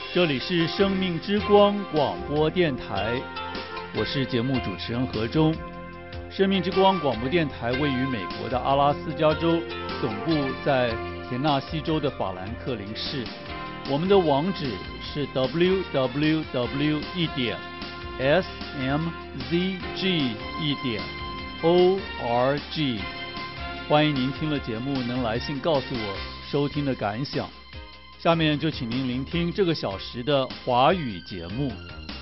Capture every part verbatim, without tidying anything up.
这里是生命之光广播电台，我是节目主持人何忠。生命之光广播电台位于美国的阿拉斯加州，总部在田纳西州的法兰克林市。我们的网址是 double-u double-u double-u 一点 s m z g 一点 org。欢迎您听了节目能来信告诉我收听的感想。下面就请您聆听这个小时的华语节目。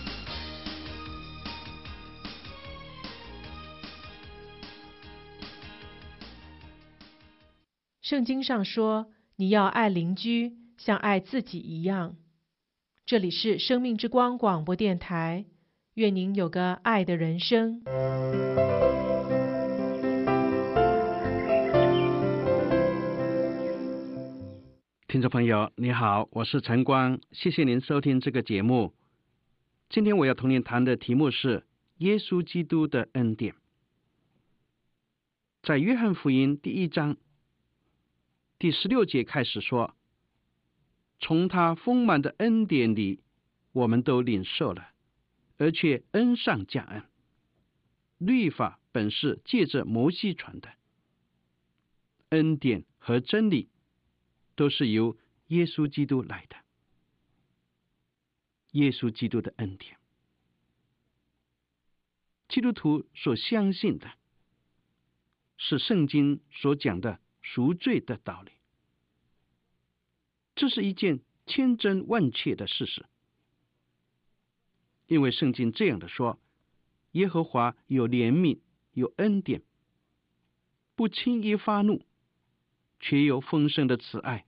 圣经上说，你要爱邻居，像爱自己一样。这里是生命之光广播电台，愿您有个爱的人生。 听众朋友你好，我是陈光，谢谢您收听这个节目。今天我要同您谈的题目是耶稣基督的恩典。在约翰福音第一章第十六节开始说，从他丰满的恩典里我们都领受了，而且恩上加恩。律法本是借着摩西传的，恩典和真理都是由耶稣基督来的。耶稣基督的恩典，基督徒所相信的是圣经所讲的赎罪的道理，这是一件千真万确的事实。因为圣经这样的说，耶和华有怜悯，有恩典，不轻易发怒，却有丰盛的慈爱。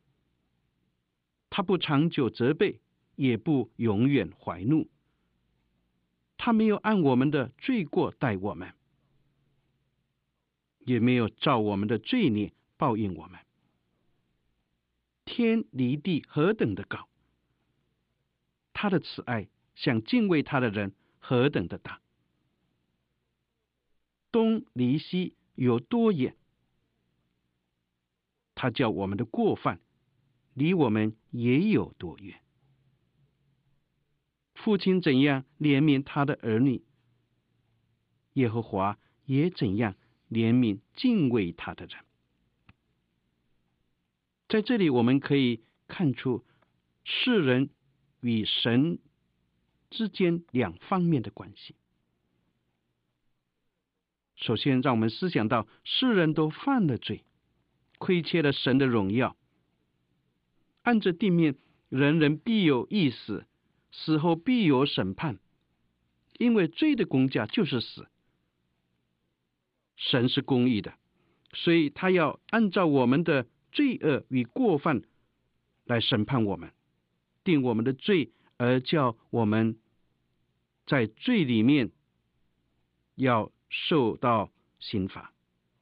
他不长久责备，也不永远怀怒。他没有按我们的罪过待我们，也没有照我们的罪孽报应我们。天离地何等的高，他的慈爱向敬畏他的人何等的大。东离西有多远，他叫我们的过犯离我们也有多远。父亲怎样怜悯他的儿女，耶和华也怎样怜悯敬畏他的人。在这里我们可以看出世人与神之间两方面的关系。首先让我们思想到世人都犯了罪，亏缺了神的荣耀，按着地面人人必有一死，死后必有审判，因为罪的工价就是死。神是公义的，所以他要按照我们的罪恶与过犯来审判我们，定我们的罪，而叫我们在罪里面要受到刑罚。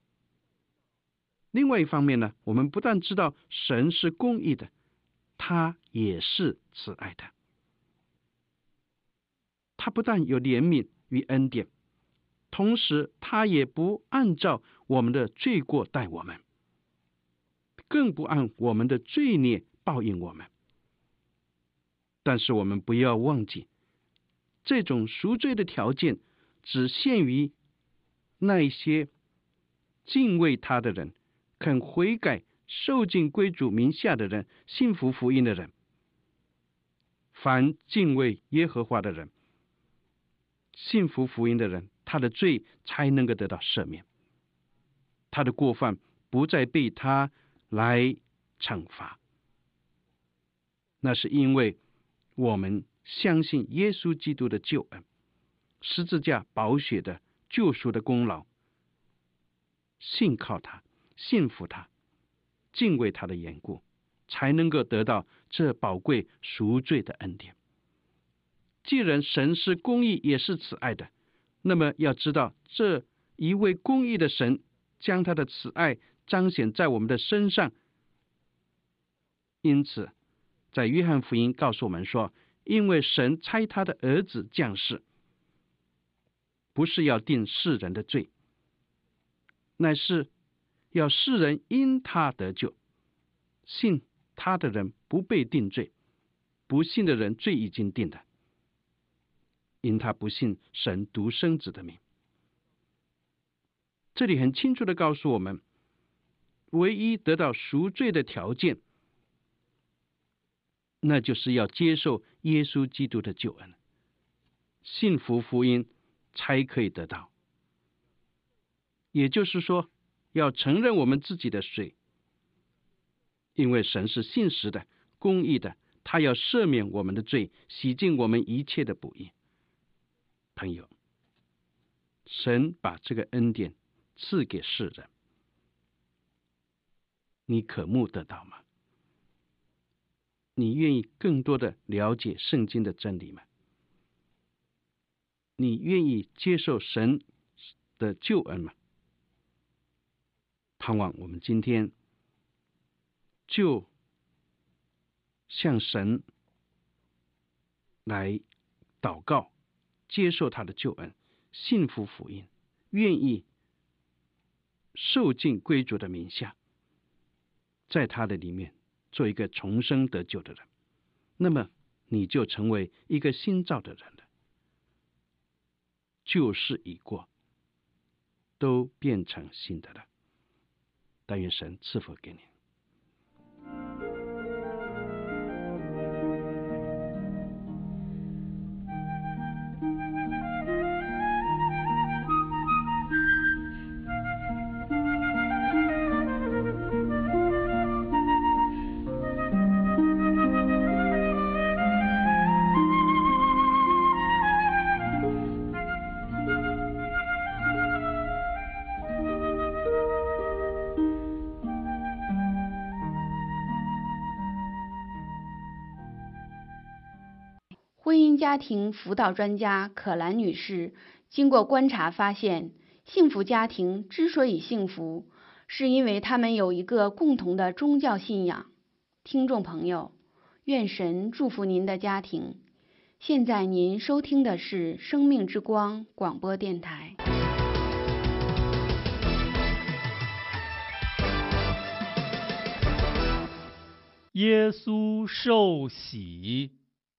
另外一方面呢，我们不但知道神是公义的，他也是慈爱的。他不但有怜悯与恩典，同时他也不按照我们的罪过待我们，更不按我们的罪孽报应我们。但是我们不要忘记，这种赎罪的条件只限于那些敬畏他的人，肯悔改受尽归主名下的人，信服福音的人。凡敬畏耶和华的人，信服福音的人，他的罪才能够得到赦免，他的过犯不再被他来惩罚。那是因为我们相信耶稣基督的救恩，十字架宝血的救赎的功劳，信靠他，信服他，敬畏他的缘故，才能够得到这宝贵赎罪的恩典。既然神是公义也是慈爱的，那么要知道这一位公义的神将他的慈爱彰显在我们的身上。因此在约翰福音告诉我们说，因为神差他的儿子降世，不是要定世人的罪，乃是要世人因他得救，信他的人不被定罪， 不信的人罪已经定了，因他不信神独生子的名。这里很清楚地告诉我们，唯一得到赎罪的条件，那就是要接受耶稣基督的救恩，信服福音才可以得到。也就是说，要承认我们自己的罪，因为神是信实的、公义的，他要赦免我们的罪，洗净我们一切的不义。朋友，神把这个恩典赐给世人，你渴慕得到吗？你愿意更多的了解圣经的真理吗？你愿意接受神的救恩吗？盼望我们今天就向神来祷告，接受他的救恩，信服福音，愿意受尽归主的名下，在他的里面做一个重生得救的人，那么你就成为一个新造的人了。旧事已过，都变成新的了。但愿神赐福给你。 婚姻家庭辅导专家可兰女士经过观察发现，幸福家庭之所以幸福，是因为他们有一个共同的宗教信仰。听众朋友，愿神祝福您的家庭。现在您收听的是生命之光广播电台。 耶稣受洗。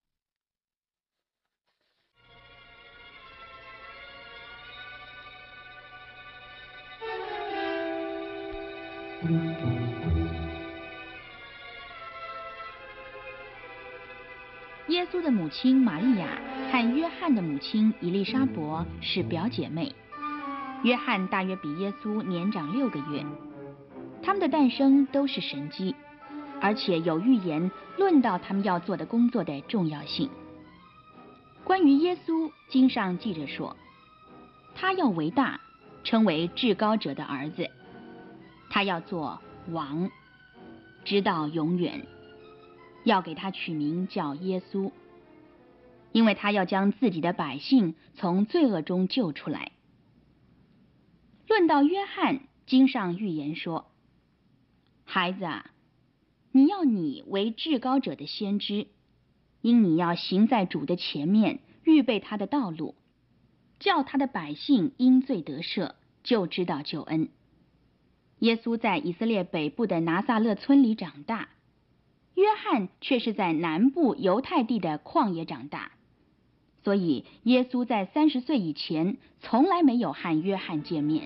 耶稣的母亲玛利亚和约翰的母亲以利沙伯是表姐妹。约翰大约比耶稣年长六个月，他们的诞生都是神迹，而且有预言论到他们要做的工作的重要性。关于耶稣，经上记着说，他要为大，称为至高者的儿子，他要做王，直到永远，要给他取名叫耶稣，因为他要将自己的百姓从罪恶中救出来。论到约翰，经上预言说，孩子啊，你要拟为至高者的先知，因你要行在主的前面，预备他的道路，叫他的百姓因罪得赦，就知道救恩。耶稣在以色列北部的拿撒勒村里长大，约翰却是在南部犹太地的旷野长大，所以耶稣在三十岁以前从来没有和约翰见面。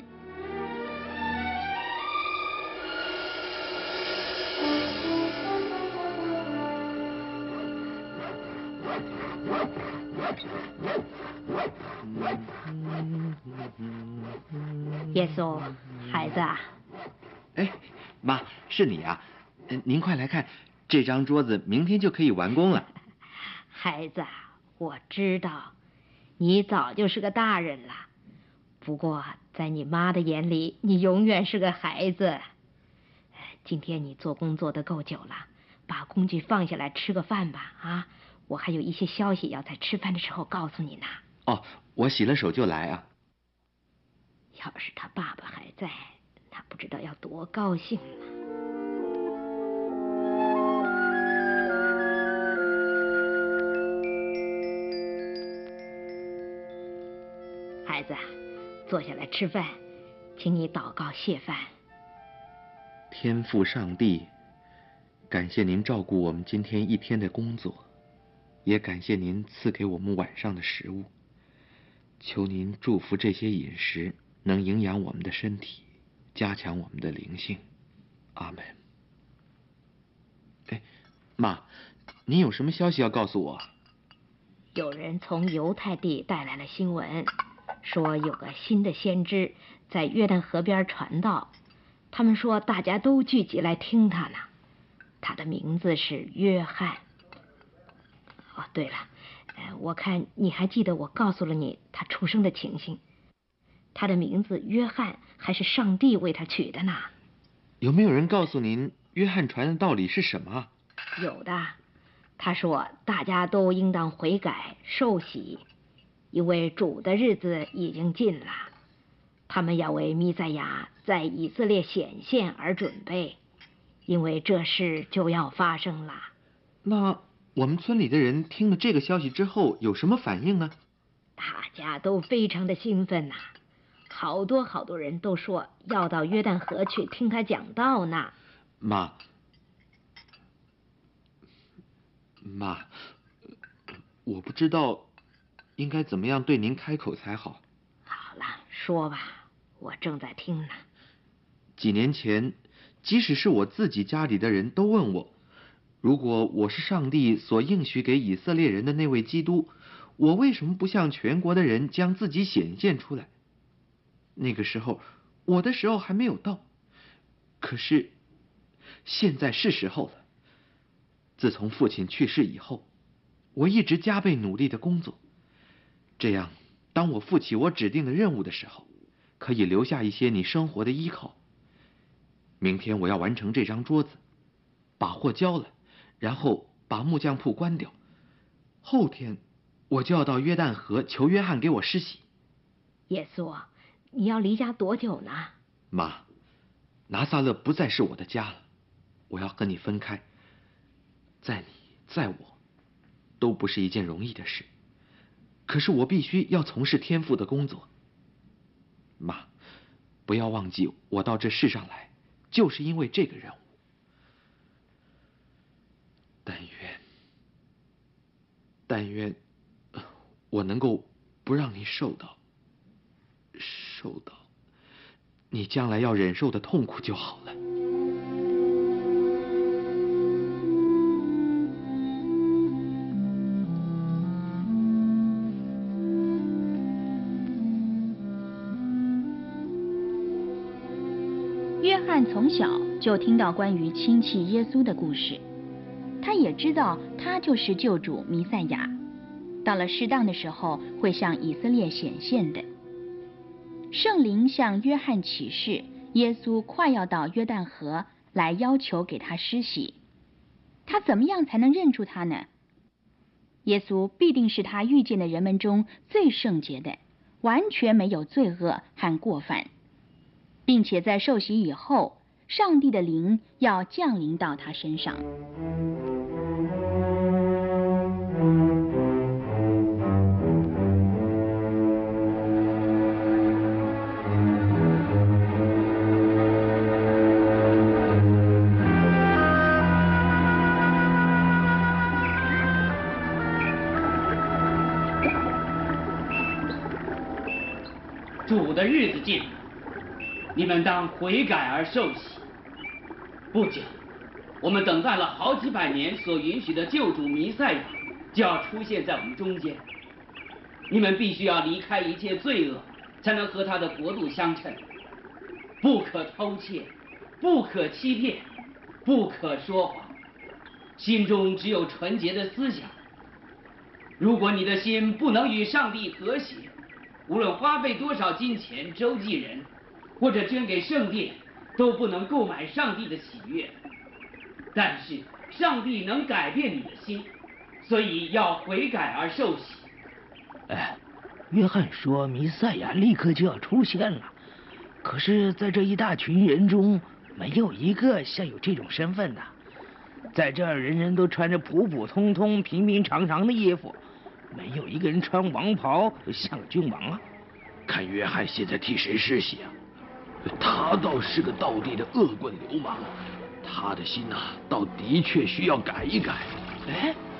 耶稣，孩子啊！ 哎，妈，是你啊！您快来看，这张桌子明天就可以完工了。 孩子，我知道，你早就是个大人了，不过在你妈的眼里，你永远是个孩子。今天你做工做得够久了，把工具放下来吃个饭吧啊！我还有一些消息要在吃饭的时候告诉你呢。 哦，我洗了手就来啊。 要是他爸爸还在，他不知道要多高兴呢。孩子，坐下来吃饭，请你祷告谢饭。 天父上帝，感谢您照顾我们今天一天的工作， 也感谢您赐给我们晚上的食物。求您祝福这些饮食能营养我们的身体，加强我们的灵性。阿门。哎，妈，您有什么消息要告诉我？ 有人从犹太地带来了新闻，说有个新的先知在约旦河边传道，他们说大家都聚集来听他呢。他的名字是约翰。哦，对了，呃，我看你还记得我告诉了你他出生的情形。他的名字约翰还是上帝为他取的呢。 有没有人告诉您约翰传的道理是什么？ 有的，他说大家都应当悔改受洗，因为主的日子已经近了，他们要为弥赛亚在以色列显现而准备，因为这事就要发生了。 那我们村里的人听了这个消息之后有什么反应呢？ 大家都非常的兴奋呐、啊，好多好多人都说要到约旦河去听他讲道呢。 妈，妈，我不知道应该怎么样对您开口才好。 好了，说吧，我正在听呢。 几年前，即使是我自己家里的人都问我，如果我是上帝所应许给以色列人的那位基督，我为什么不向全国的人将自己显现出来？那个时候，我的时候还没有到，可是现在是时候了。自从父亲去世以后，我一直加倍努力的工作，这样当我负起我指定的任务的时候，可以留下一些你生活的依靠。明天我要完成这张桌子，把货交了，然后把木匠铺关掉。后天我就要到约旦河求约翰给我施洗。 耶稣，你要离家多久呢？ 妈，拿撒勒不再是我的家了，我要和你分开。在你在我都不是一件容易的事，可是我必须要从事天父的工作。妈，不要忘记我到这世上来就是因为这个任务。但愿但愿我能够不让你受到受到你将来要忍受的痛苦就好了。 约翰从小就听到关于亲戚耶稣的故事，他也知道他就是救主弥赛亚，到了适当的时候会向以色列显现的。圣灵向约翰启示，耶稣快要到约旦河来要求给他施洗。他怎么样才能认出他呢？耶稣必定是他遇见的人们中最圣洁的，完全没有罪恶和过犯，并且在受洗以后，上帝的灵要降临到他身上。 主的日子近了，你们当悔改而受洗。不久，我们等待了好几百年所允许的救主弥赛亚就要出现在我们中间。你们必须要离开一切罪恶，才能和他的国度相称。不可偷窃，不可欺骗，不可说谎，心中只有纯洁的思想。如果你的心不能与上帝和谐，无论花费多少金钱周济人，或者捐给圣殿，都不能购买上帝的喜悦。但是上帝能改变你的心，所以要悔改而受洗。 哎，约翰说弥赛亚立刻就要出现了，可是在这一大群人中，没有一个像有这种身份的。在这儿，人人都穿着普普通通、平平常常的衣服，没有一个人穿王袍像个君王啊。 看约翰现在替谁施洗啊？他倒是个道地的恶棍流氓，他的心呐、啊，倒的确需要改一改。 哎，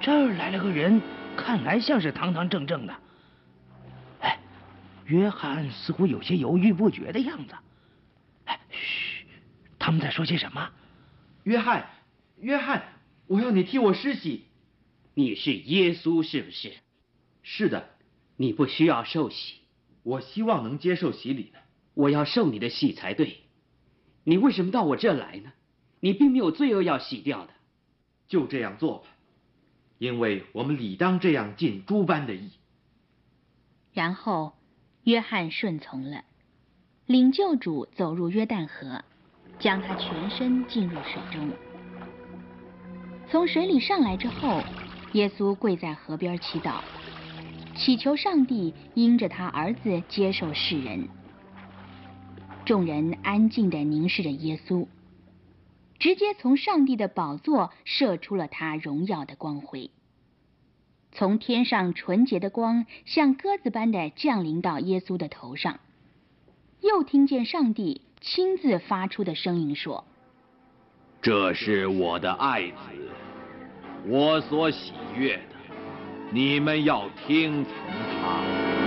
这儿来了个人，看来像是堂堂正正的。哎，约翰似乎有些犹豫不决的样子。哎，嘘，他们在说些什么？ 约翰，约翰，我要你替我施洗。 你是耶稣是不是？ 是的。 你不需要受洗。 我希望能接受洗礼呢。 我要受你的洗才对。你为什么到我这来呢？你并没有罪恶要洗掉的。 就这样做吧，因为我们理当这样尽诸般的义。 然后，约翰顺从了，领救主走入约旦河，将他全身浸入水中。从水里上来之后，耶稣跪在河边祈祷，祈求上帝因着他儿子接受世人。众人安静地凝视着耶稣，直接从上帝的宝座射出了他荣耀的光辉。从天上纯洁的光像鸽子般的降临到耶稣的头上，又听见上帝亲自发出的声音说：“ 这是我的爱子，我所喜悦的，你们要听从他。”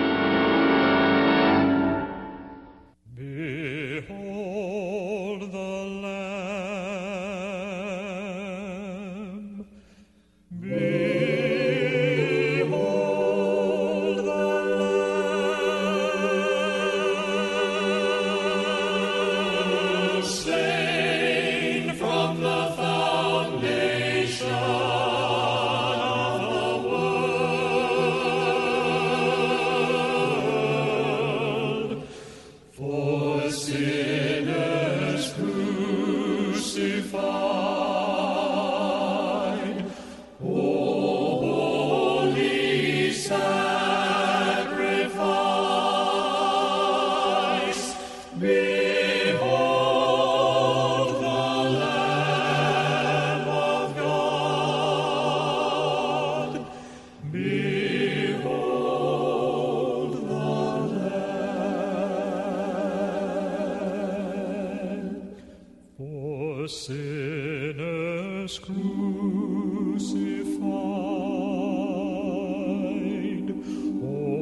Behold the Lamb. Behold the Lamb, slain from the foundation of the world, for sinners crucified. O holy sacrifice, behold the Lamb of God. Behold the Lamb, for sinners crucified. O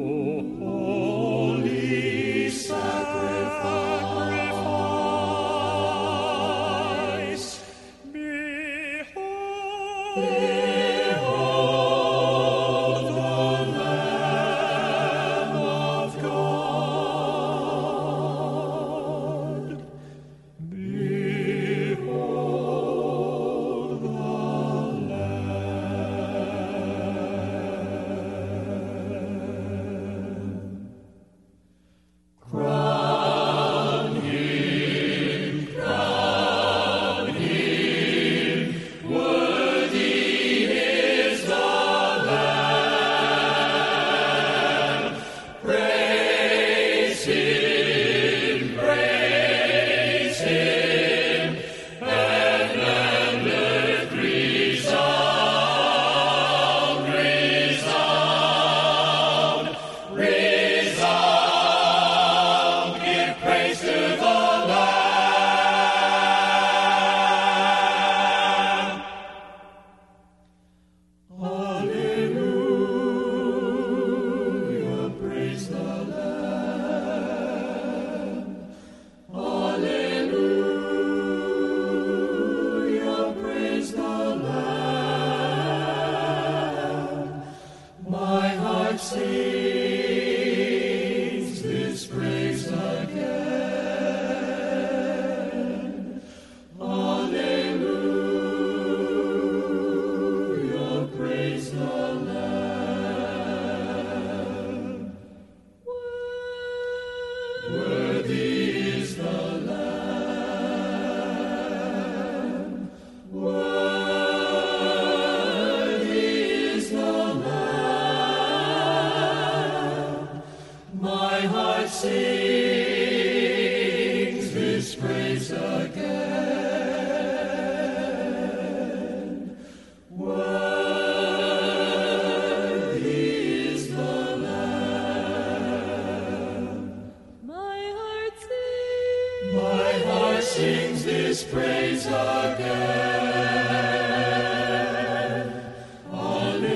holy sacrifice, behold, behold the Lamb of God. Behold the Lamb. Crown him, crown him, worthy is the Lamb. Praise him, praise him, heaven and earth resound, resound, resound. Give praise to the Lamb. Hallelujah, praise the Lamb. Hallelujah, praise the Lamb. My heart sings this praise again. Hallelujah, praise the Lamb. Worthy is the Lamb. Worthy is the Lamb. My heart sings this praise again. Worthy is the Lamb. My heart sings. My heart sings this praise again. Hallelujah.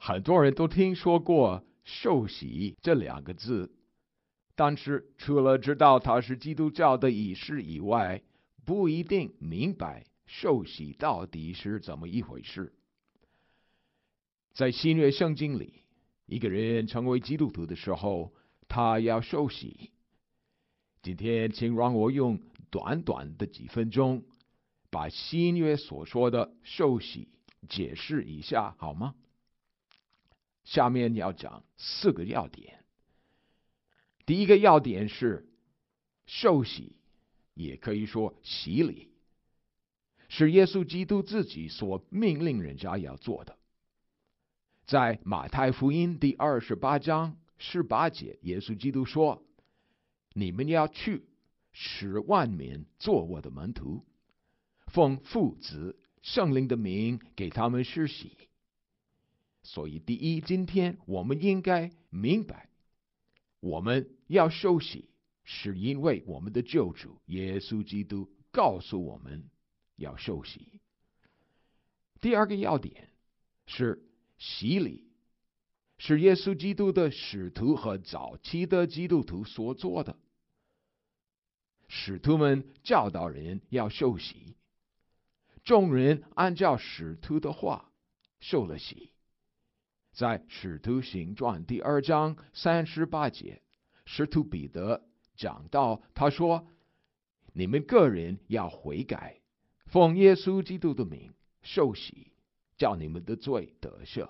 很多人都听说过受洗这两个字，但是除了知道它是基督教的仪式以外，不一定明白受洗到底是怎么一回事。在新约圣经里，一个人成为基督徒的时候，他要受洗。今天请让我用短短的几分钟，把新约所说的受洗解释一下，好吗？下面要讲四个要点。第一个要点是，受洗也可以说洗礼，是耶稣基督自己所命令人家要做的。在马太福音第二十八章十八节，耶稣基督说：“你们要去，使万民做我的门徒，奉父子圣灵的名给他们施洗。”所以，第一，今天我们应该明白，我们要受洗，是因为我们的救主耶稣基督告诉我们要受洗。第二个要点是，洗礼是耶稣基督的使徒和早期的基督徒所做的。使徒们教导人要受洗，众人按照使徒的话受了洗。在使徒行传第二章三十八节，使徒彼得讲到，他说：“你们个人要悔改，奉耶稣基督的名受洗，叫你们的罪得赦。”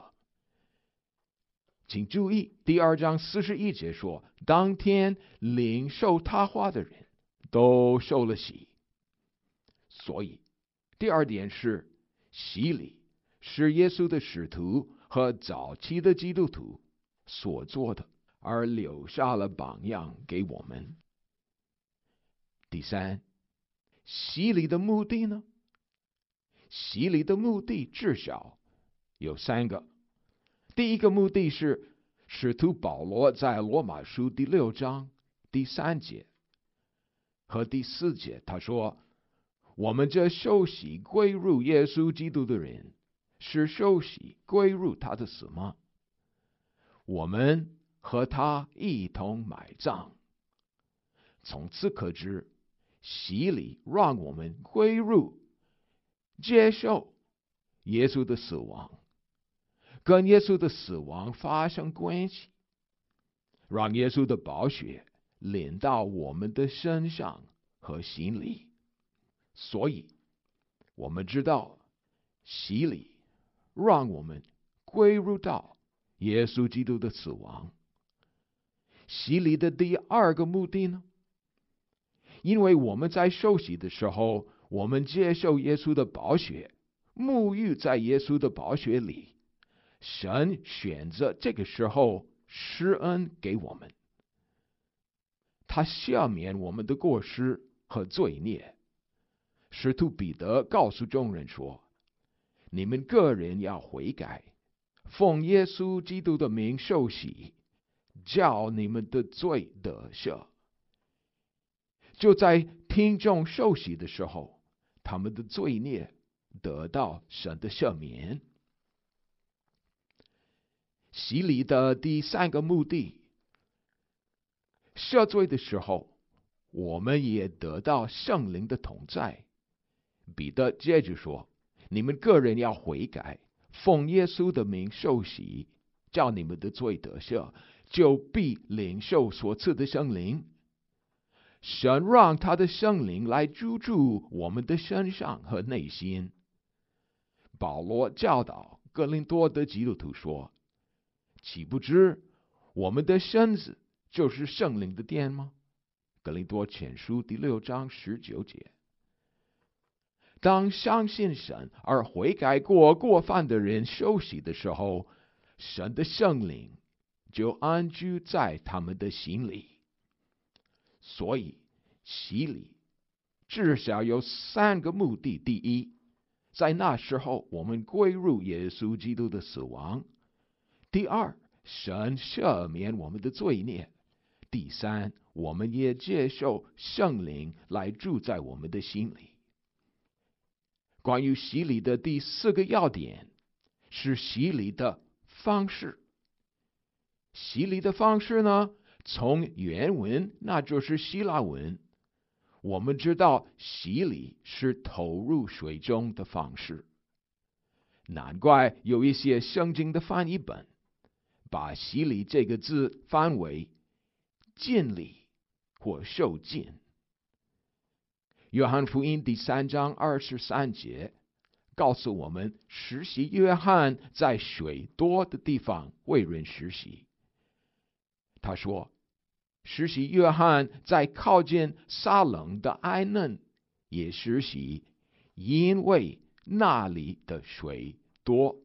请注意，第二章四十一节说，当天领受他话的人都受了洗。所以，第二点是，洗礼是耶稣的使徒和早期的基督徒所做的，而留下了榜样给我们。第三，洗礼的目的呢？洗礼的目的至少有三个。第一个目的是，使徒保罗在罗马书第六章第三节和第四节，他说：“我们这受洗归入耶稣基督的人，是受洗归入他的死吗？我们和他一同埋葬。”从此可知，洗礼让我们归入、接受耶稣的死亡，跟耶稣的死亡发生关系，让耶稣的宝血淋到我们的身上和心里。所以，我们知道，洗礼让我们归入到耶稣基督的死亡。洗礼的第二个目的呢？因为我们在受洗的时候，我们接受耶稣的宝血，沐浴在耶稣的宝血里，神选择这个时候施恩给我们，他赦免我们的过失和罪孽。使徒彼得告诉众人说：“你们个人要悔改，奉耶稣基督的名受洗，叫你们的罪得赦。”就在听众受洗的时候，他们的罪孽得到神的赦免。洗礼的第三个目的，赦罪的时候，我们也得到圣灵的同在。彼得接着说：“你们个人要悔改，奉耶稣的名受洗，叫你们的罪得赦，就必领受所赐的圣灵。”神让他的圣灵来居住我们的身上和内心。保罗教导哥林多的基督徒说：“岂不知我们的身子就是圣灵的殿吗？”哥林多前书第六章十九节。当相信神而悔改过过犯的人受洗的时候，神的圣灵就安居在他们的心里。所以，洗礼至少有三个目的：第一，在那时候我们归入耶稣基督的死亡；第二，神赦免我们的罪孽；第三，我们也接受圣灵来住在我们的心里。关于洗礼的第四个要点是洗礼的方式。洗礼的方式呢，从原文那就是希腊文，我们知道洗礼是投入水中的方式。难怪有一些圣经的翻译本把洗礼这个字翻为浸礼或受浸。约翰福音第三章二十三节告诉我们，施洗约翰在水多的地方为人施洗。他说，施洗约翰在靠近撒冷的哀嫩也施洗，因为那里的水多。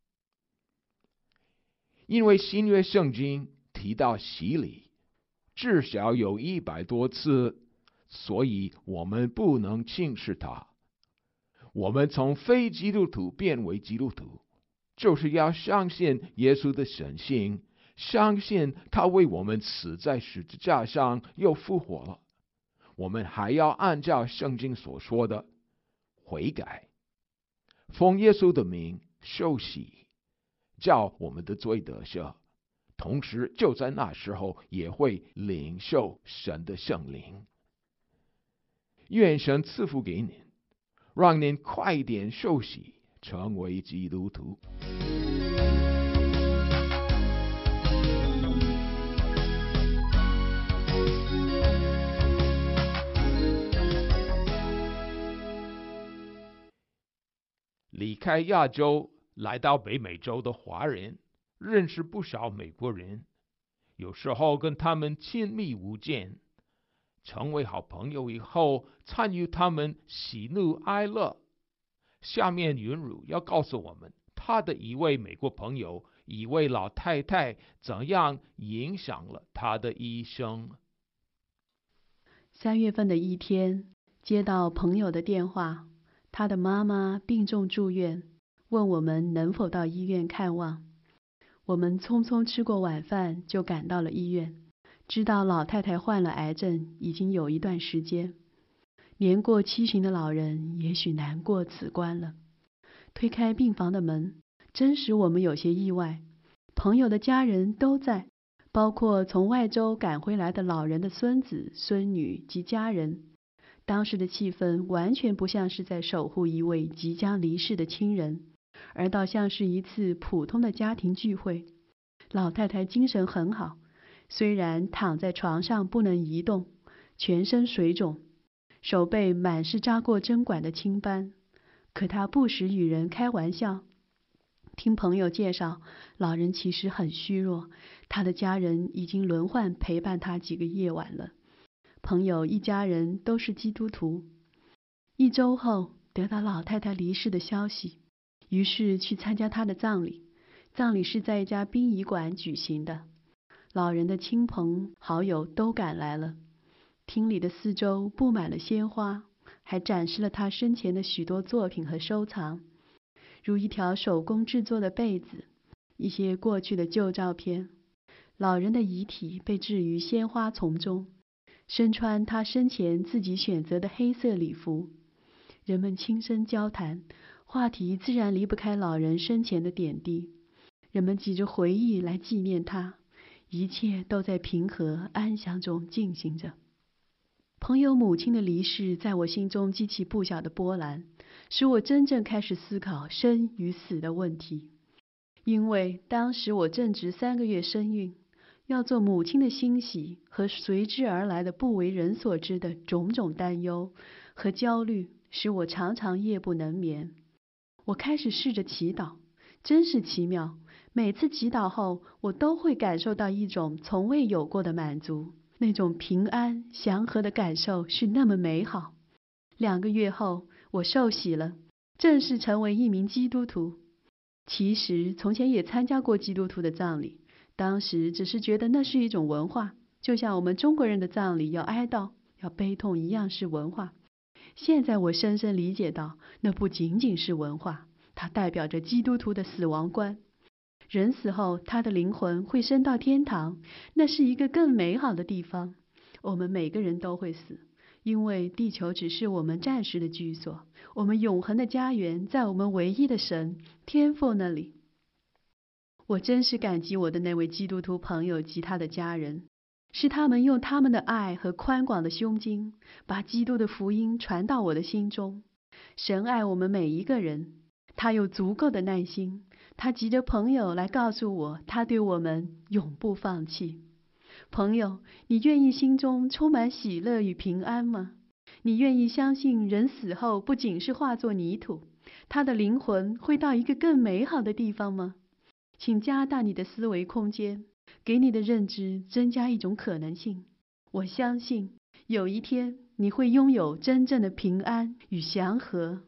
因为新约圣经提到洗礼至少有一百多次，所以我们不能轻视它。我们从非基督徒变为基督徒，就是要相信耶稣的神性，相信他为我们死在十字架上又复活了。我们还要按照圣经所说的悔改，奉耶稣的名受洗，叫我们的罪得赦，同时就在那时候也会领受神的圣灵。愿神赐福给您，让您快点受洗，成为基督徒。离开亚洲来到北美洲的华人，认识不少美国人，有时候跟他们亲密无间，成为好朋友以后，参与他们喜怒哀乐。下面云如要告诉我们，他的一位美国朋友，一位老太太，怎样影响了他的一生。 三月份的一天，接到朋友的电话，他的妈妈病重住院，问我们能否到医院看望。我们匆匆吃过晚饭就赶到了医院，知道老太太患了癌症已经有一段时间。年过七旬的老人也许难过此关了。推开病房的门，真使我们有些意外。朋友的家人都在，包括从外州赶回来的老人的孙子、孙女及家人。当时的气氛完全不像是在守护一位即将离世的亲人，而倒像是一次普通的家庭聚会。老太太精神很好，虽然躺在床上不能移动，全身水肿，手背满是扎过针管的青斑，可她不时与人开玩笑。听朋友介绍，老人其实很虚弱，他的家人已经轮换陪伴他几个夜晚了。朋友一家人都是基督徒。一周后得到老太太离世的消息，于是去参加她的葬礼。葬礼是在一家殡仪馆举行的，老人的亲朋好友都赶来了。厅里的四周布满了鲜花，还展示了他生前的许多作品和收藏，如一条手工制作的被子，一些过去的旧照片。老人的遗体被置于鲜花丛中，身穿他生前自己选择的黑色礼服。人们轻声交谈，话题自然离不开老人生前的点滴。人们挤着回忆来纪念他，一切都在平和安详中进行着。朋友母亲的离世在我心中激起不小的波澜，使我真正开始思考生与死的问题。因为当时我正值三个月身孕，要做母亲的欣喜和随之而来的不为人所知的种种担忧和焦虑，使我常常夜不能眠。我开始试着祈祷，真是奇妙，每次祈祷后，我都会感受到一种从未有过的满足，那种平安祥和的感受是那么美好。两个月后，我受洗了，正式成为一名基督徒。其实从前也参加过基督徒的葬礼，当时只是觉得那是一种文化，就像我们中国人的葬礼要哀悼要悲痛一样是文化。现在我深深理解到，那不仅仅是文化，它代表着基督徒的死亡观。人死后，他的灵魂会升到天堂，那是一个更美好的地方。我们每个人都会死，因为地球只是我们暂时的居所，我们永恒的家园在我们唯一的神天父那里。 我真是感激我的那位基督徒朋友及他的家人，是他们用他们的爱和宽广的胸襟，把基督的福音传到我的心中。神爱我们每一个人，他有足够的耐心，他急着朋友来告诉我，他对我们永不放弃。朋友，你愿意心中充满喜乐与平安吗？你愿意相信人死后不仅是化作泥土，他的灵魂会到一个更美好的地方吗？请加大你的思维空间，给你的认知增加一种可能性。我相信有一天你会拥有真正的平安与祥和。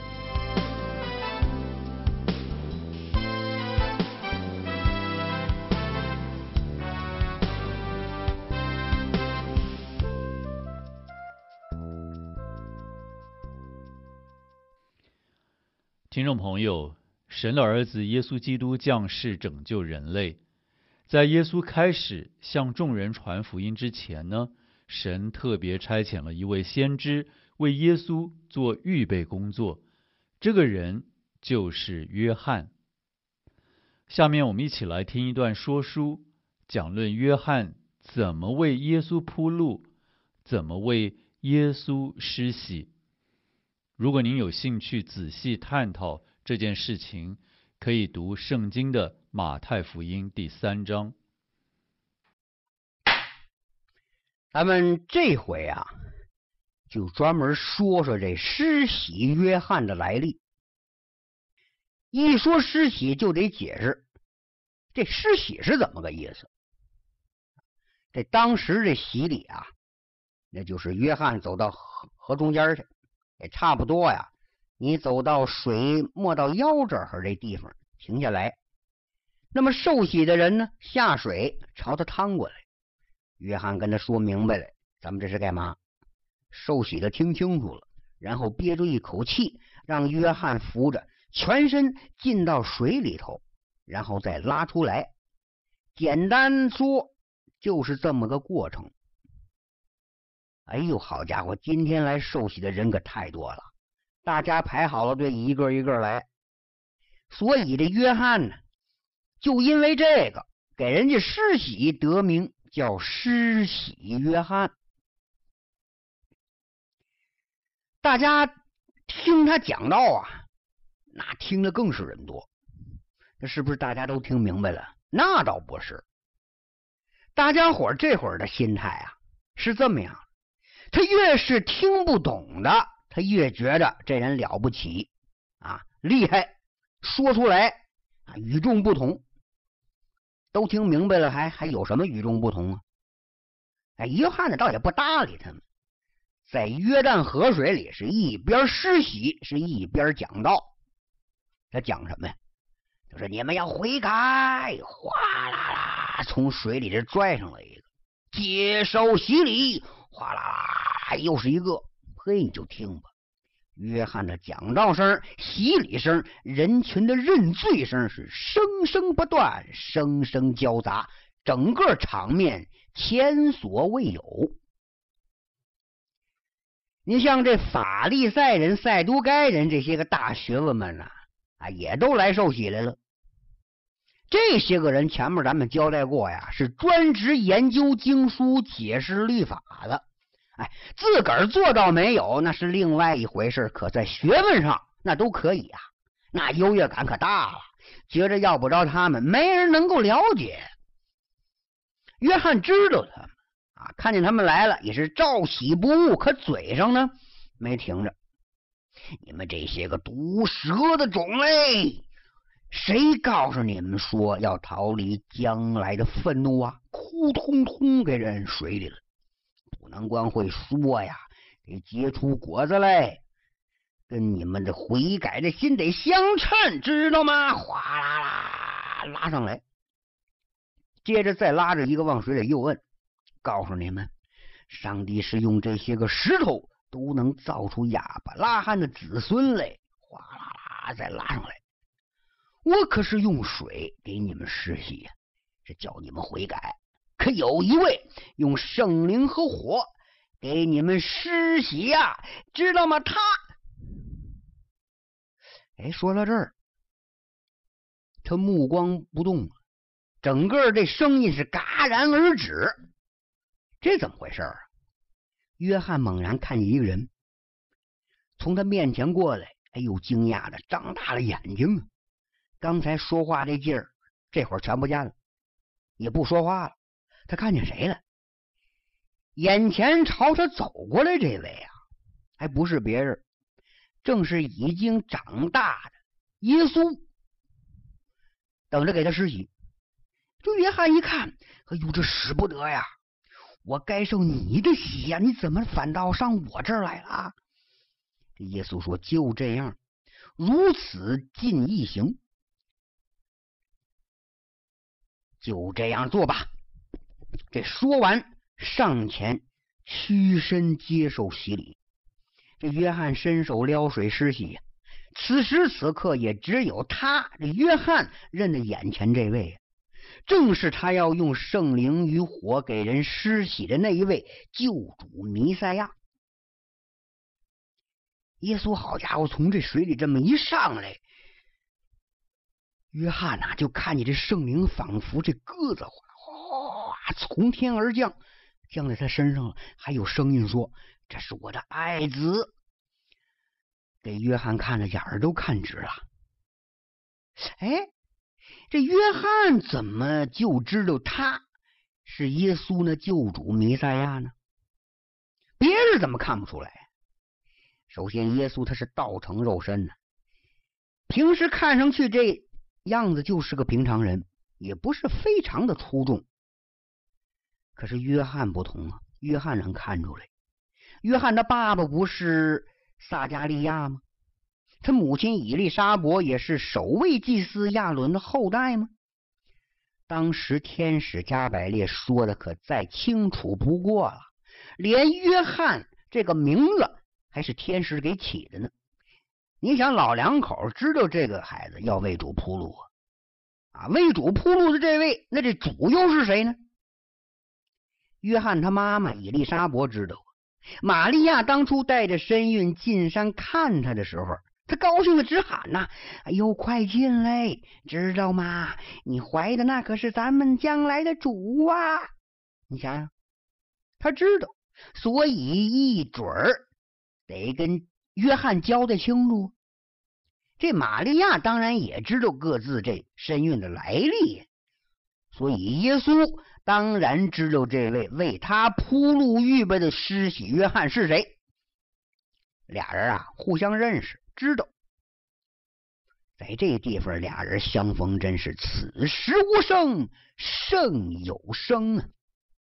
听众朋友，神的儿子耶稣基督降世拯救人类。在耶稣开始向众人传福音之前呢，神特别差遣了一位先知为耶稣做预备工作，这个人就是约翰。下面我们一起来听一段说书，讲论约翰怎么为耶稣铺路，怎么为耶稣施洗。如果您有兴趣仔细探讨这件事情，可以读圣经的马太福音第三章。 咱们这回啊，就专门说说这施洗约翰的来历。一说施洗就得解释，这施洗是怎么个意思？这当时这洗礼啊，那就是约翰走到河河中间去，也差不多呀。你走到水没到腰这儿这地方停下来，那么受洗的人呢，下水朝他趟过来。约翰跟他说明白了，咱们这是干嘛？受洗的听清楚了，然后憋住一口气，让约翰扶着，全身进到水里头，然后再拉出来。简单说就是这么个过程。哎呦，好家伙，今天来受洗的人可太多了，大家排好了队，一个一个来。所以这约翰呢，就因为这个给人家施洗得名叫施洗约翰。大家听他讲道啊，那听的更是人多。这是不是大家都听明白了？那倒不是，大家伙这会儿的心态啊是这么样，他越是听不懂的，他越觉得这人了不起啊，厉害，说出来啊与众不同。都听明白了，还还有什么与众不同啊？哎，约翰呢倒也不搭理他们，在约旦河水里是一边施洗，是一边讲道。他讲什么呀？就是你们要悔改，哗啦啦从水里这拽上来一个，接受洗礼，哗啦啦又是一个。嘿，你就听吧，约翰的讲道声、洗礼声、人群的认罪声是声声不断，声声交杂，整个场面前所未有。你像这法利赛人、赛都该人这些个大学问们呢、啊，啊，也都来受洗来了。这些个人前面咱们交代过呀，是专职研究经书、解释律法的。哎，自个儿做到没有那是另外一回事，可在学问上那都可以啊，那优越感可大了，觉着要不着他们没人能够了解。约翰知道他们啊，看见他们来了也是照喜不误，可嘴上呢没停着。你们这些个毒蛇的种类，谁告诉你们说要逃离将来的愤怒啊？扑通通给人水里了。不能光会说呀，得结出果子来，跟你们的悔改的心得相称，知道吗？哗啦啦拉上来，接着再拉着一个往水里又摁，告诉你们，上帝是用这些个石头都能造出亚伯拉罕的子孙来，哗啦啦再拉上来。我可是用水给你们施洗呀，是叫你们悔改。可有一位用圣灵和火给你们施洗呀，知道吗？他，哎，说到这儿， 他目光不动了，整个这声音是戛然而止。这怎么回事啊？约翰猛然看见一个人从他面前过来，哎呦，惊讶的张大了眼睛啊！刚才说话这劲儿，这会儿全不见了，也不说话了。他看见谁了？眼前朝他走过来这位啊，还不是别人，正是已经长大的耶稣，等着给他施洗。这约翰一看，哎呦，这使不得呀！我该受你的洗呀，你怎么反倒上我这儿来了？这耶稣说：“就这样，如此尽一行，就这样做吧。”这说完，上前屈身接受洗礼。这约翰伸手撩水施洗呀。此时此刻，也只有他这约翰认得眼前这位，正是他要用圣灵与火给人施洗的那一位救主弥赛亚。耶稣好家伙，从这水里这么一上来，约翰呐、啊、就看见这圣灵仿佛这鸽子哗哗从天而降，降在他身上了。还有声音说：“这是我的爱子。”给约翰看了眼儿都看直了。哎，这约翰怎么就知道他是耶稣呢？救主弥赛亚呢？别人怎么看不出来？首先，耶稣他是道成肉身呢，平时看上去这样子就是个平常人，也不是非常的出众。可是约翰不同啊，约翰能看出来。约翰的爸爸不是撒加利亚吗？他母亲以利沙伯也是首位祭司亚伦的后代吗？当时天使加百列说的可再清楚不过了，连约翰这个名字还是天使给起的呢。你想，老两口知道这个孩子要为主铺路啊，为主铺路的这位，那这主又是谁呢？约翰他妈妈以利沙伯知道，玛利亚当初带着身孕进山看他的时候，他高兴的直喊呐、啊：“哎呦，快进来，知道吗？你怀的那可是咱们将来的主啊！”你想想，他知道，所以一准儿得跟约翰交代清楚。这玛利亚当然也知道各自这身孕的来历，所以耶稣当然知道这位为他铺路预备的施洗约翰是谁。俩人啊互相认识，知道。在这地方俩人相逢，真是此时无声胜有声啊。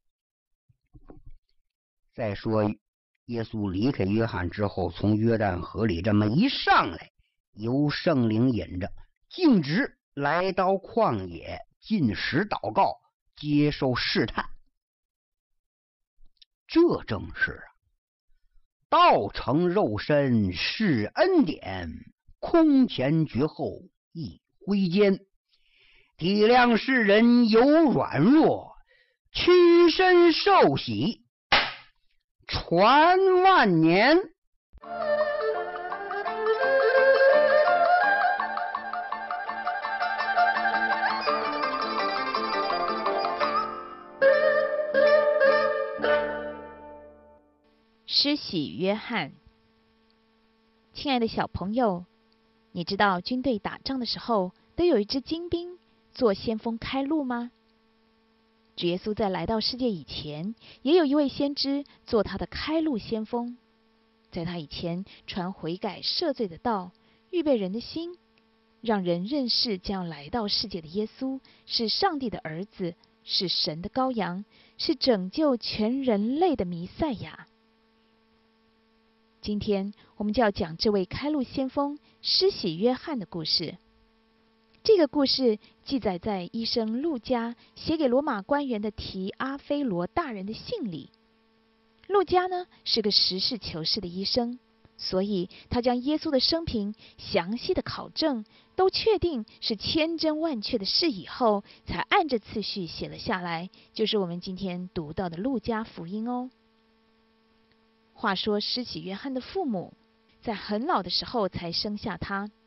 再说耶稣离开约翰之后，从约旦河里这么一上来，由圣灵引着，径直来到旷野，进食祷告，接受试探。这正是道成肉身是恩典，空前绝后一挥间，体谅世人有软弱，屈身受洗，传万年。 施洗约翰。亲爱的小朋友，你知道军队打仗的时候都有一支精兵做先锋开路吗？主耶稣在来到世界以前，也有一位先知做他的开路先锋，在他以前传悔改赦罪的道，预备人的心，让人认识将来到世界的耶稣是上帝的儿子，是神的羔羊，是拯救全人类的弥赛亚。今天我们就要讲这位开路先锋施洗约翰的故事。这个故事记载在医生路加写给罗马官员的提阿非罗大人的信里。路加呢是个实事求是的医生，所以他将耶稣的生平详细的考证，都确定是千真万确的事以后，才按着次序写了下来，就是我们今天读到的路加福音哦。话说施洗约翰的父母在很老的时候才生下他，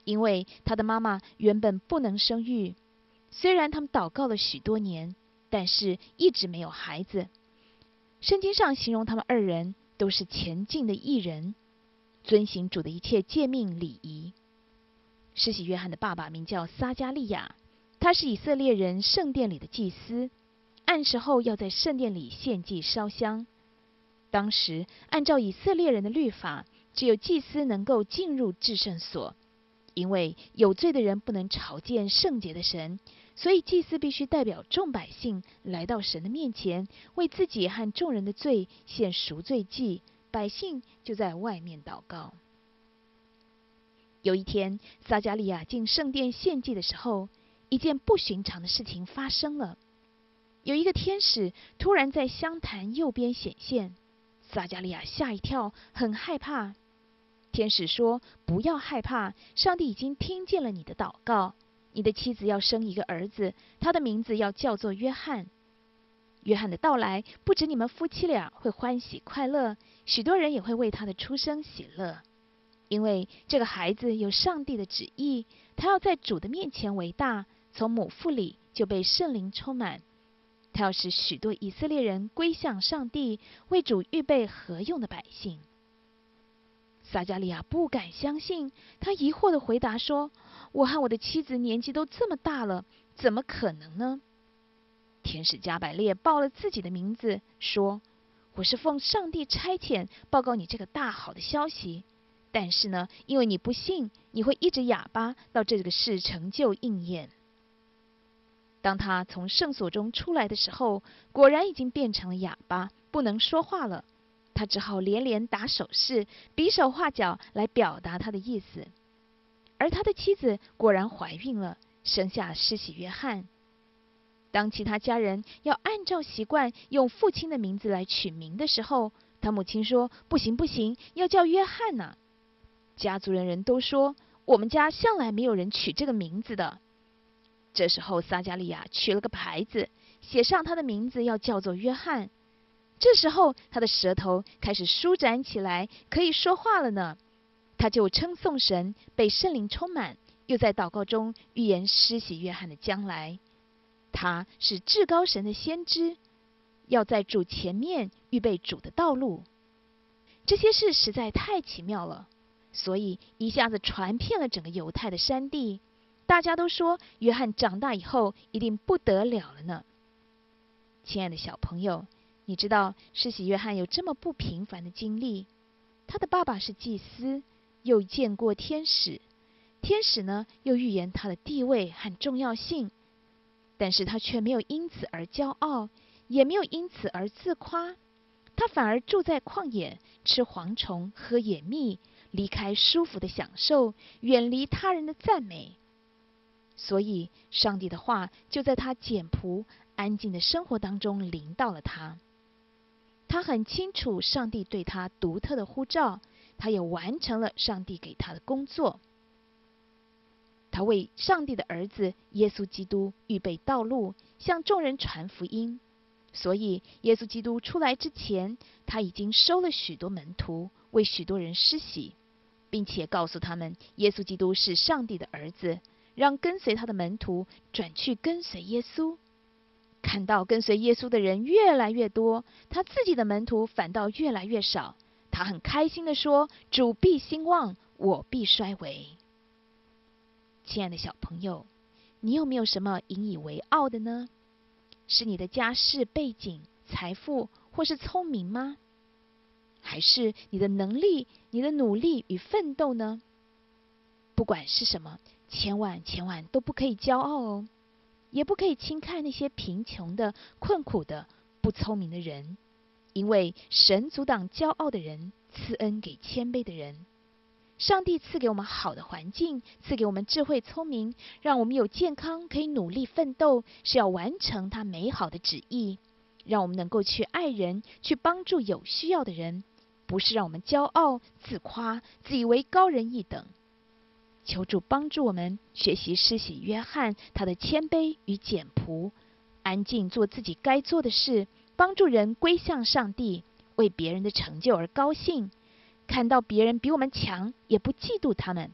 因为他的妈妈原本不能生育。虽然他们祷告了许多年，但是一直没有孩子。圣经上形容他们二人都是前进的义人，遵行主的一切诫命礼仪。施洗约翰的爸爸名叫撒迦利亚，他是以色列人圣殿里的祭司，按时候要在圣殿里献祭烧香。当时按照以色列人的律法，只有祭司能够进入至圣所，因为有罪的人不能朝见圣洁的神，所以祭司必须代表众百姓来到神的面前，为自己和众人的罪献赎罪祭，百姓就在外面祷告。有一天，撒迦利亚进圣殿献祭的时候，一件不寻常的事情发生了。有一个天使突然在香坛右边显现，撒迦利亚吓一跳，很害怕。天使说：不要害怕，上帝已经听见了你的祷告，你的妻子要生一个儿子，他的名字要叫做约翰。约翰的到来，不止你们夫妻俩会欢喜快乐，许多人也会为他的出生喜乐。因为这个孩子有上帝的旨意，他要在主的面前为大，从母腹里就被圣灵充满。他要使许多以色列人归向上帝，为主预备合用的百姓。撒迦利亚不敢相信，他疑惑地回答说：我和我的妻子年纪都这么大了，怎么可能呢？天使加百列报了自己的名字，说：我是奉上帝差遣报告你这个大好的消息。但是呢，因为你不信，你会一直哑巴，到这个事成就应验。当他从圣所中出来的时候，果然已经变成了哑巴，不能说话了。他只好连连打手势，比手画脚来表达他的意思。而他的妻子果然怀孕了，生下施洗约翰。当其他家人要按照习惯用父亲的名字来取名的时候，他母亲说：不行不行，要叫约翰啊。家族人人都说：我们家向来没有人取这个名字的。这时候撒迦利亚取了个牌子，写上他的名字要叫做约翰。这时候他的舌头开始舒展起来，可以说话了呢。他就称颂神，被圣灵充满，又在祷告中预言施洗约翰的将来。他是至高神的先知，要在主前面预备主的道路。这些事实在太奇妙了，所以一下子传遍了整个犹太的山地。大家都说约翰长大以后一定不得了了呢。亲爱的小朋友，你知道施洗约翰有这么不平凡的经历。他的爸爸是祭司，又见过天使，天使呢又预言他的地位和重要性，但是他却没有因此而骄傲，也没有因此而自夸。他反而住在旷野，吃蝗虫，喝野蜜，离开舒服的享受，远离他人的赞美。所以上帝的话就在他简朴安静的生活当中临到了他。他很清楚上帝对他独特的呼召，他也完成了上帝给他的工作。他为上帝的儿子耶稣基督预备道路，向众人传福音。所以耶稣基督出来之前，他已经收了许多门徒，为许多人施洗，并且告诉他们耶稣基督是上帝的儿子，让跟随他的门徒转去跟随耶稣。看到跟随耶稣的人越来越多，他自己的门徒反倒越来越少，他很开心地说：主必兴旺，我必衰微。亲爱的小朋友，你有没有什么引以为傲的呢？是你的家世背景、财富或是聪明吗？还是你的能力、你的努力与奋斗呢？不管是什么，千万千万都不可以骄傲哦，也不可以轻看那些贫穷的、困苦的、不聪明的人，因为神阻挡骄傲的人，赐恩给谦卑的人。上帝赐给我们好的环境，赐给我们智慧聪明，让我们有健康，可以努力奋斗，是要完成他美好的旨意，让我们能够去爱人，去帮助有需要的人，不是让我们骄傲、自夸、自以为高人一等。求主帮助我们学习施洗约翰他的谦卑与简朴，安静做自己该做的事，帮助人归向上帝，为别人的成就而高兴，看到别人比我们强，也不嫉妒他们，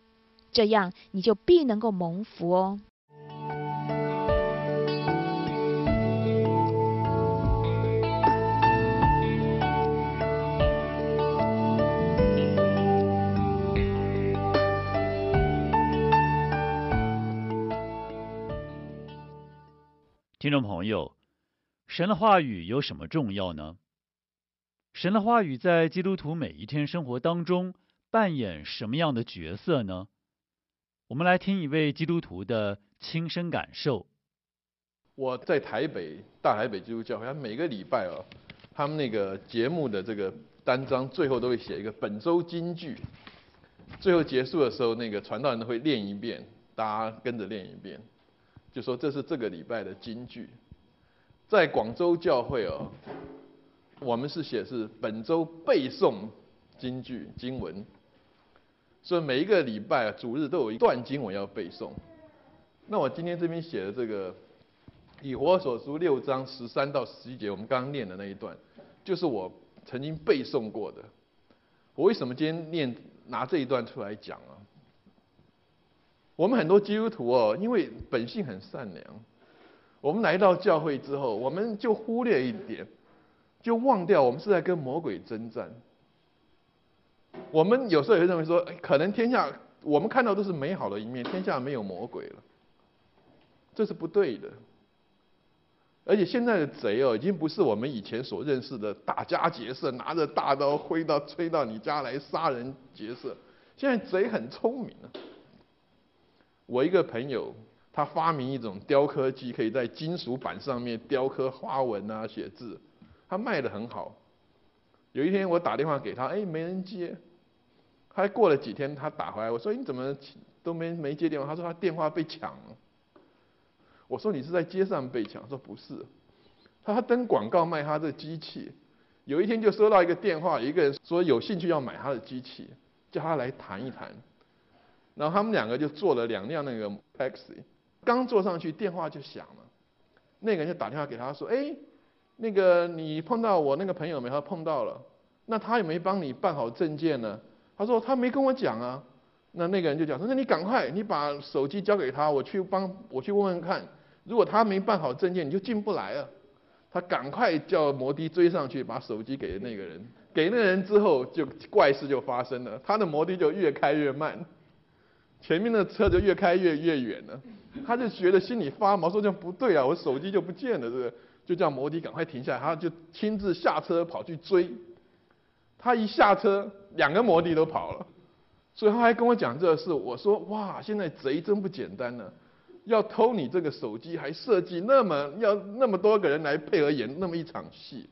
这样你就必能够蒙福哦。 听众朋友，神的话语有什么重要呢？神的话语在基督徒每一天生活当中扮演什么样的角色呢？我们来听一位基督徒的亲身感受。 我在台北大台北基督教会，他每个礼拜哦，他们那个节目的这个单章最后都会写一个本周金句，最后结束的时候，那个传道人都会念一遍，大家跟着念一遍，就说这是这个礼拜的金句。在广州教会哦，我们是写是本周背诵金句经文，所以每一个礼拜主日都有一段经文要背诵。那我今天这边写的这个以弗所书六章十三到十一节，我们刚刚念的那一段，就是我曾经背诵过的。我为什么今天念拿这一段出来讲啊？我们很多基督徒哦，因为本性很善良，我们来到教会之后，我们就忽略一点，就忘掉我们是在跟魔鬼征战。我们有时候也会认为说，可能天下我们看到都是美好的一面，天下没有魔鬼了，这是不对的。而且现在的贼哦，已经不是我们以前所认识的打家劫舍，拿着大刀挥到吹到你家来杀人劫舍。现在贼很聪明啊。我一个朋友，他发明一种雕刻机，可以在金属板上面雕刻花纹啊、写字，他卖得很好。有一天我打电话给他，哎，没人接。他过了几天，他打回来，我说你怎么都没没接电话？他说他电话被抢了。我说你是在街上被抢？他说不是，他他登广告卖他这机器。有一天就收到一个电话，有一个人说有兴趣要买他的机器，叫他来谈一谈。然后他们两个就坐了两辆那个 taxi， 刚坐上去电话就响了，那个人就打电话给他说，哎，那个你碰到我那个朋友没？他碰到了，那他有没有帮你办好证件呢？他说他没跟我讲啊。那那个人就讲说，那你赶快你把手机交给他，我去帮我去问问看，如果他没办好证件，你就进不来了。他赶快叫摩的追上去，把手机给那个人，给那个人之后，就怪事就发生了，他的摩的就越开越慢。前面的车就越开越越远了，他就觉得心里发毛，说这样不对啊，我手机就不见了，这个就叫摩的赶快停下来，他就亲自下车跑去追。他一下车，两个摩的都跑了，所以他还跟我讲这个事。我说哇，现在贼真不简单呢，要偷你这个手机，还设计那么要那么多个人来配合演那么一场戏。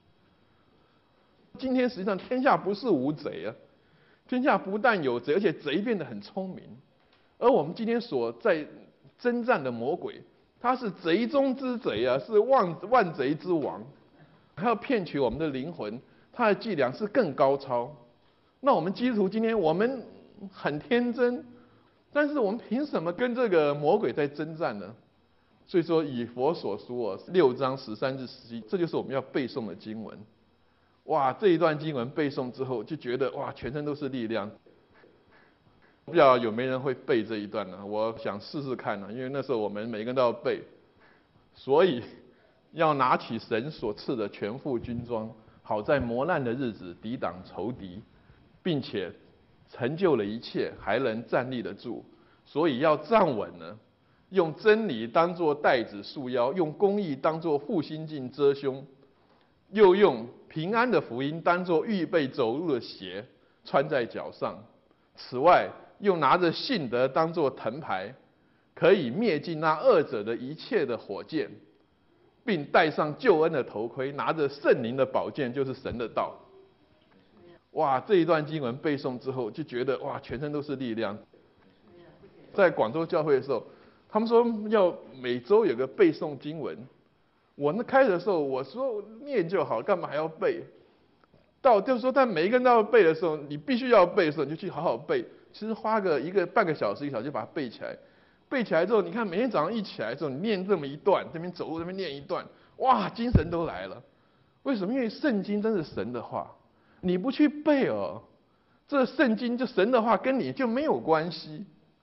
今天实际上天下不是无贼啊。天下不但有贼，而且贼变得很聪明。而我们今天所在征战的魔鬼，他是贼中之贼啊，是万万贼之王，还要骗取我们的灵魂，他的伎俩是更高超。那我们基督徒今天我们很天真，但是我们凭什么跟这个魔鬼在征战呢？所以说以佛所书哦，六章十三至十七，这就是我们要背诵的经文。哇，这一段经文背诵之后，就觉得哇，全身都是力量。不知道有没有人会背这一段呢？我想试试看呢，因为那时候我们每个人都要背，所以要拿起神所赐的全副军装，好在磨难的日子抵挡仇敌，并且成就了一切，还能站立得住。所以要站稳呢，用真理当作带子束腰，用公义当作护心镜遮胸，又用平安的福音当作预备走路的鞋穿在脚上。此外，又拿着信德当作藤牌，可以灭尽那恶者的一切的火箭，并戴上救恩的头盔，拿着圣灵的宝剑，就是神的道。哇，这一段经文背诵之后，就觉得哇，全身都是力量。在广州教会的时候，他们说要每周有个背诵经文。我那开始的时候，我说念就好，干嘛还要背？到就是说，但每一个人都要背的时候，你必须要背的时候，你就去好好背。其实花个一个半个小时、一个小时就把它背起来。背起来之后，你看每天早上一起来之后，你念这么一段，这边走路这边念一段，哇，精神都来了。为什么？因为圣经真是神的话，你不去背哦，这圣经就神的话跟你就没有关系。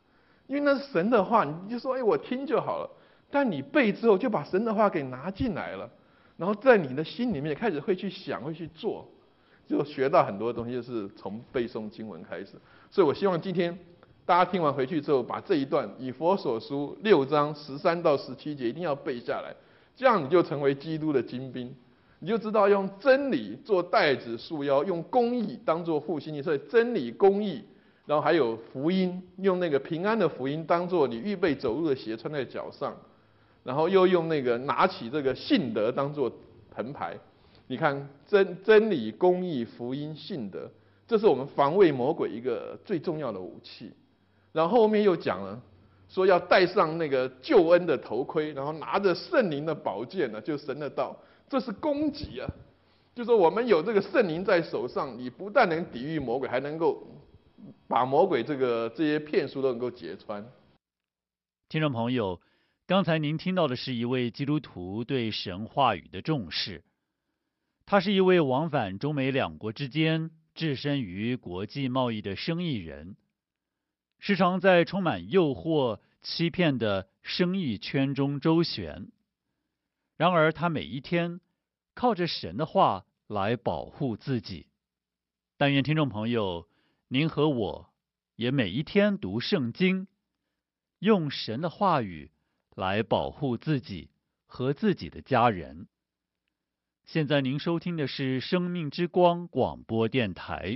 因为那是神的话，你就说哎我听就好了。但你背之后就把神的话给拿进来了，然后在你的心里面开始会去想，会去做，就学到很多东西，就是从背诵经文开始。所以我希望今天大家听完回去之后，把这一段以弗所书六章十三到十七节一定要背下来，这样你就成为基督的精兵，你就知道用真理做带子束腰，用公义当做护心镜。所以真理、公义，然后还有福音，用那个平安的福音当做你预备走路的鞋穿在脚上，然后又用那个拿起这个信德当做藤牌。你看真真理、公义、福音、信德，这是我们防卫魔鬼一个最重要的武器。然后后面又讲了，说要戴上那个救恩的头盔，然后拿着圣灵的宝剑呢，就神的道，这是攻击啊！就说我们有这个圣灵在手上，你不但能抵御魔鬼，还能够把魔鬼这个这些骗术都能够揭穿。 听众朋友，刚才您听到的是一位基督徒对神话语的重视。他是一位往返中美两国之间，置身于国际贸易的生意人，时常在充满诱惑、欺骗的生意圈中周旋。然而他每一天靠着神的话来保护自己。但愿听众朋友，您和我也每一天读圣经，用神的话语来保护自己和自己的家人。现在您收听的是生命之光广播电台。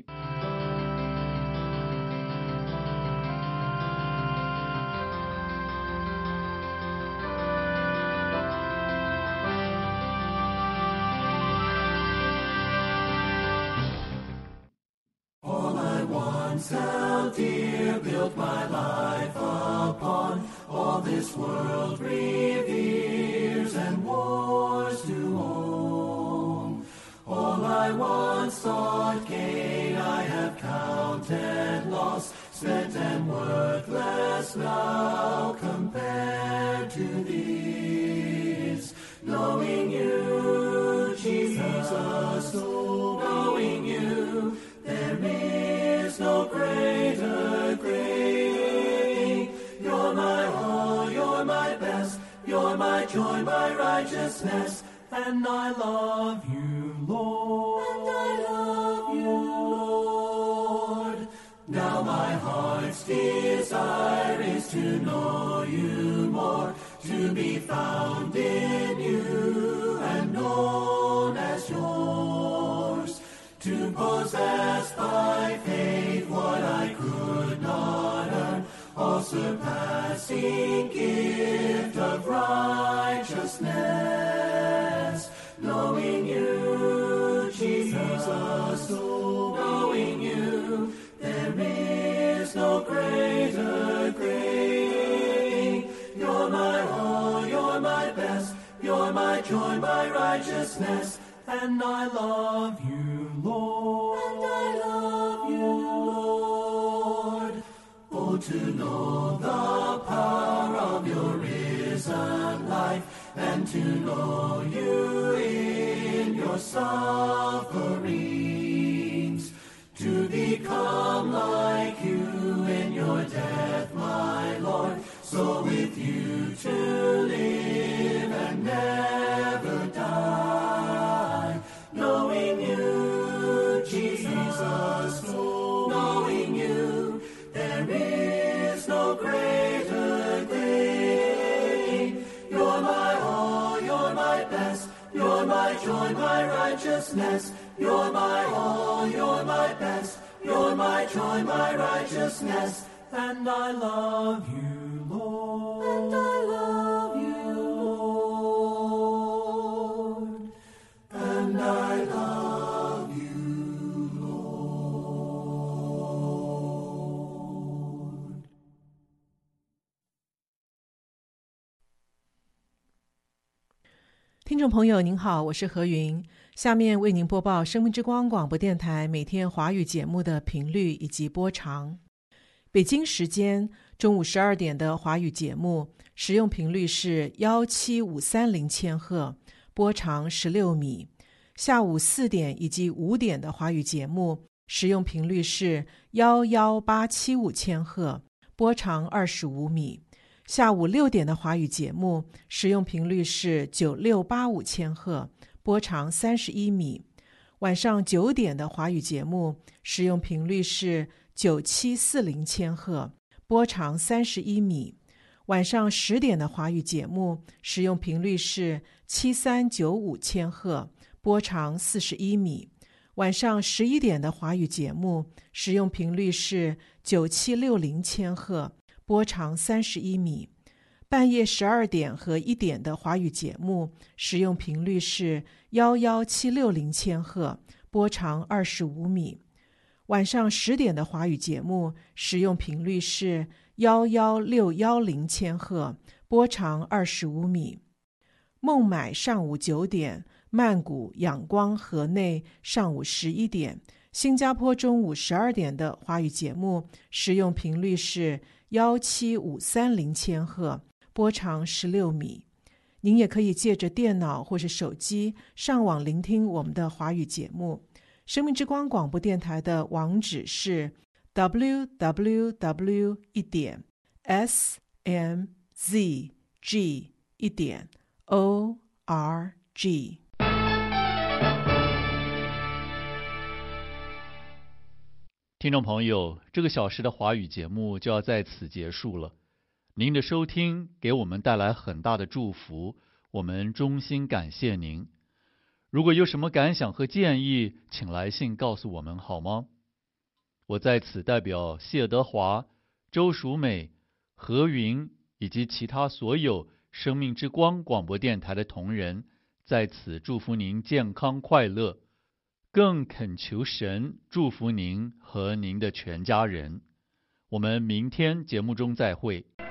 All I once held dear, built my life upon, all this world reveres and wars to own. All I once thought gain, I have counted loss, spent and worthless now compared to these. Knowing you, Jesus, knowing you, there is no greater gain. You're my all, you're my best, you're my joy, my righteousness, and I love you, Lord. And I love you, Lord. Now my heart's desire is to know you more, to be found in you and known as yours, to possess by faith what I could not earn, all surpassing gift of righteousness. Knowing you, Jesus, knowing you, there is no greater gain. You're my all, you're my best, you're my joy, my righteousness, and I love you, Lord. And I love you, Lord. Oh, to know the power of your risen life, and to know you in your sufferings, to become like you in your death, my Lord, so with you to live and never die. Knowing you, Jesus, knowing you, there is no greater gain. You're my all, you're my best, you're my joy, my righteousness. You're my all, you're my best, you're my joy, my righteousness. And I love you, Lord. And I love you, Lord. And I love you, Lord. 听众朋友您好，我是何云，下面为您播报生命之光广播电台每天华语节目的频率以及播长。北京时间中午十二点的华语节目使用频率是一七五三零千赫，波长十六米。下午四点以及五点的华语节目使用频率是一一八七五千赫， 波长二十五米。下午六点的华语节目使用频率是九六八五千赫，波长三十一米。晚上九点的华语节目使用频率是九七四零千赫，波长三十一米。晚上十点的华语节目使用频率是七三九五千赫，波长四十一米。晚上十一点的华语节目使用频率是九七六零千赫，波长三十一米。半夜十二点和一点的华语节目使用频率是一一七六零千赫，波长二十五米。晚上十点的华语节目使用频率是一一六一零千赫，波长二十五米。孟买上午九点，曼谷、仰光、河内上午十一点，新加坡中午十二点的华语节目使用频率是一七五三零千赫，波长十六米。您也可以借着电脑或是手机上网聆听我们的华语节目。生命之光广播电台的网址是 double-u double-u double-u 一点 s m z g 一点 o r g。 听众朋友，这个小时的华语节目就要在此结束了。您的收听给我们带来很大的祝福，我们衷心感谢您。如果有什么感想和建议，请来信告诉我们好吗？我在此代表谢德华、周淑美、何云以及其他所有生命之光广播电台的同仁，在此祝福您健康快乐，更恳求神祝福您和您的全家人。我们明天节目中再会。